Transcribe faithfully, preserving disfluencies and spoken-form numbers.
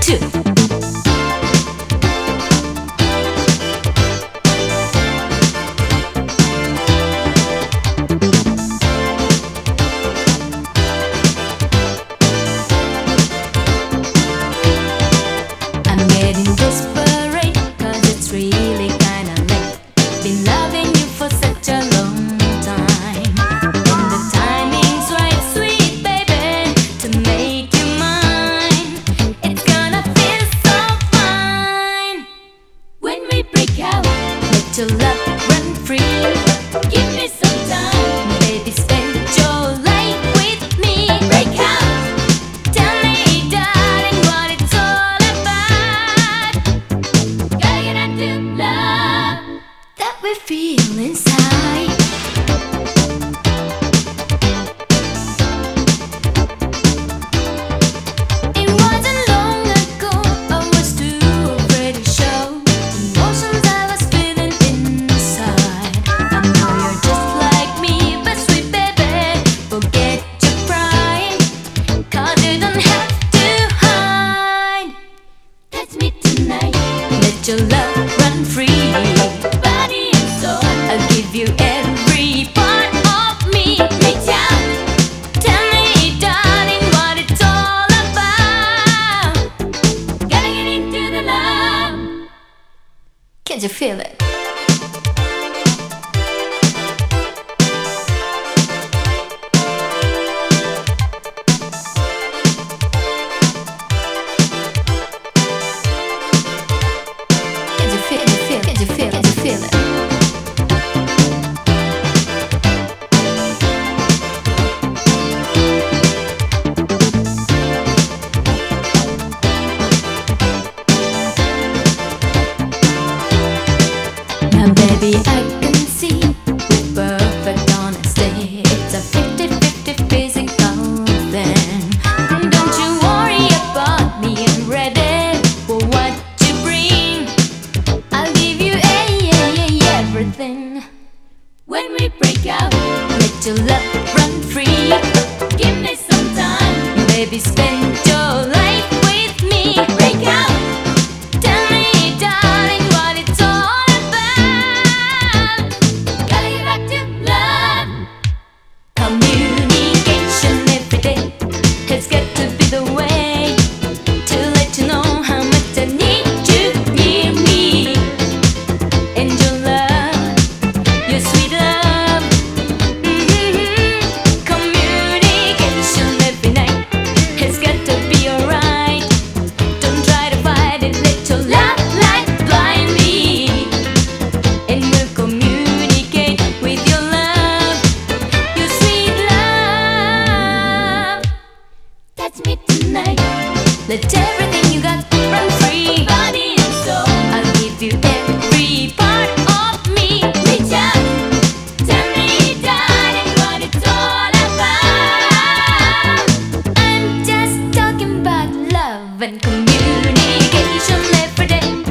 two. I'm getting desperate, cause it's really kinda late. Been loving you for such a long time. And the timing's right, sweet baby, to make you mine. It's gonna feel so fine when we break out. Let your love run free. Give me some time, baby, spend your life with me. Break out. Tell me, darling, what it's all about. Gotta get into love that we feel inside. It wasn't long ago I was too afraid to show emotions I was feeling inside. I know you're just like me, but sweet baby, forget your pride, cause you don't have to hide. Touch me tonight, let your love run free. Body and soul, I'll give you every part of me. Reach out, tell me, darling, what it's all about. Gotta get into the love. Can't you feel it? Can't you feel it? Feel? Can't you feel it? Can't you feel it? Now baby, I can see with perfect honesty it's a fifty-fifty physical thing. And don't you worry about me, I'm ready for what you bring. I'll give you a, a, a, everything. When we break out, let your love run free. Give me some time, baby, spend your life with me. Break out, tell me, darling, what it's all about. Gotta get back to love. Communication every day has got to be the way to let you know how much I need you near me. And your love, your sweet love. Mhm. Communication every night has got to be alright. Don't try to fight it, let your love light blind me. And we'll communicate with your love, your sweet love. Touch me tonight, let everything you got run free. Body and soul, I'll give you every part of me. Reach out, tell me, darling, what it's all about. I'm just talking about love and communication every day.